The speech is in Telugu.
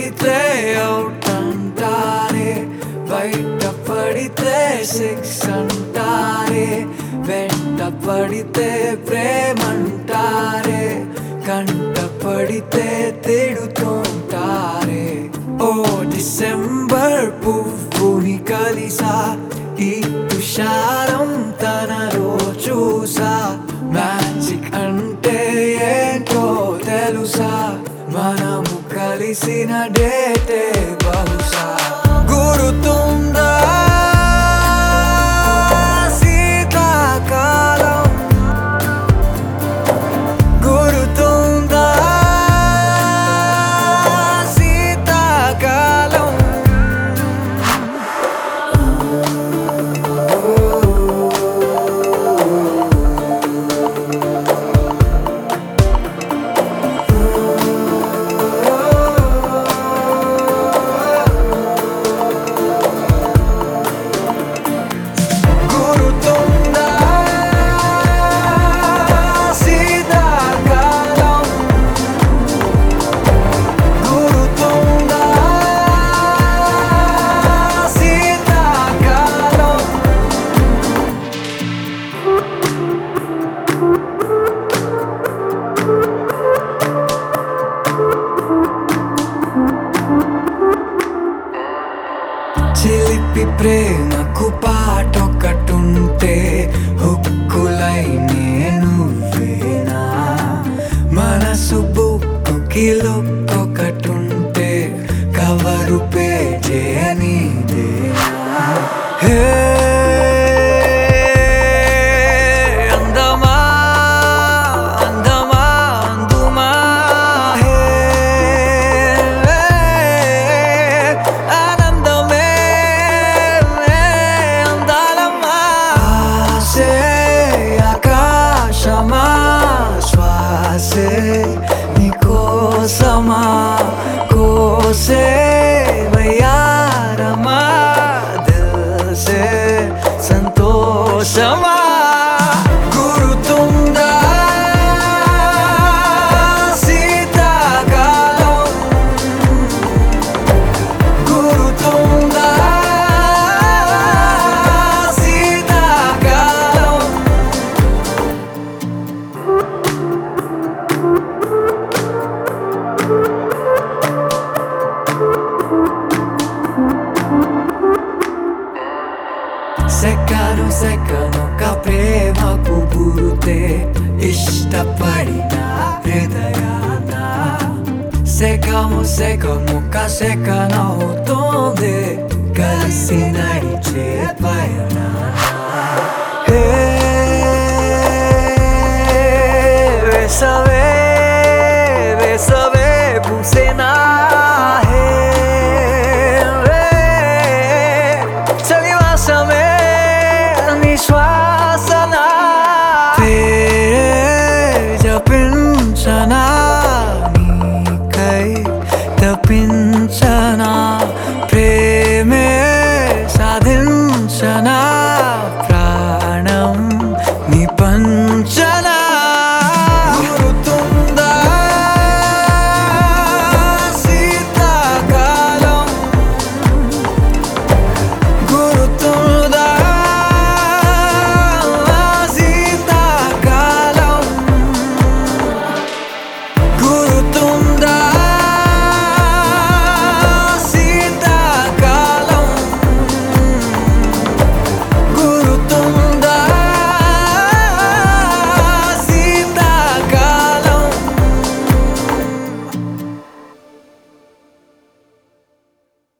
పడితే అవుట్ అంటారే, బయట పడితే సిక్స్ అంటారే, వెంట పడితే ప్రేమంటారే, కంట పడితే తిడుతుంటారే. ఓ డిసెంబర్ పువ్వుని కలిసా, ఈ తుషారం తనలో చూసా, మ్యాజిక్ అంటే ఏంటో తెలుసా, మనము కలిసిన డేటే బహుశా. గుర్తుందా శీతాకాలం, గుర్తుందా శీతాకాలం. చిలిపి ప్రేమకు పాటొకటుంటే, హుక్కులై నువ్వేనా, మనసు బుక్కుకి లుక్కొకటుంటే, కవరు పేజే నీదేనా. హే అందమా అందమా అందుమా, హే ఆనందమే అందాలమ్మా. ఆసే ఆకాశమా, శ్వాసే నీకోసమా, కోసే వయ్యారమా, దిల్సే సంతోషమా. గుర్తుందా శీతాకాలం, గుర్తుందా శీతాకాలం. సెకను సెకనుక ప్రేమకు గురుతే, ఇష్టపడిన హృదయాన సెకము సెకముక సెకనవుతోంది, కలిసి నడిచే పయనాన. హే వేసవి